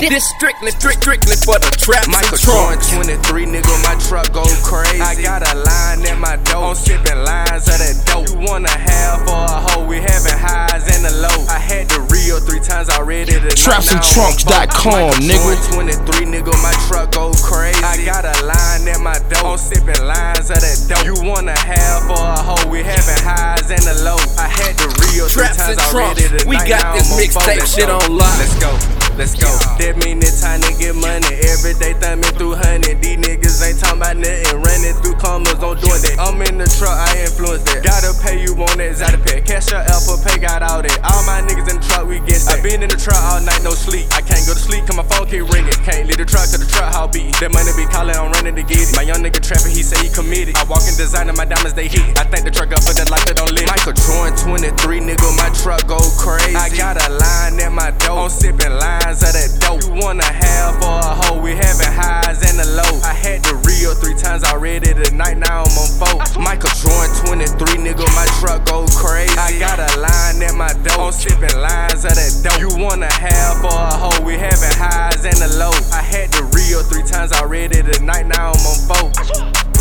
This strictly for the traps Michael and trunks. Jordan 23, nigga, my truck go crazy. I got a line at my door, I'm sipping lines of that dope. You wanna have for a hoe, we having highs and the low. I had the Rio 3 times already tonight. Trapsandtrunks.com, nigga. 23, nigga, my truck go crazy. I got a line at my door, I'm sipping lines of that dope. You wanna have for a hoe, we having highs and the low. I had the Rio 3 Traps times and already trunks. tonight. We got this mixtape shit on lock. Let's go. That mean it's time to get money. Every day thumbing through honey. These niggas ain't talking about nothing. Running through commas, don't do that. I'm in the truck, I influence that. Gotta pay you on that Zydeco. Cash your Apple Pay, got all that. All my niggas in the truck, we get set. I been in the truck all night, no sleep. I can't go to sleep, cause my phone keep ringing. Can't leave the truck, cause the truck how beatin'. That money be calling, I'm running to get it. My young nigga trapping, he say he committed. I walk in designer, my diamonds, they hit. I think the truck up for the life that don't live. Michael Jordan 23, nigga, my truck go crazy. I got a line at my door, I'm sipping lines of that dope. You wanna have for a hoe, we having highs and the low. I had the Rio 3 times already tonight, now I'm on 4. Michael Jordan 23, nigga, my truck go crazy. I got a line at my door, I'm sipping lines of that dope. You wanna have for a hoe, we having highs and the low. I had the Rio 3 times already tonight, now I'm on 4.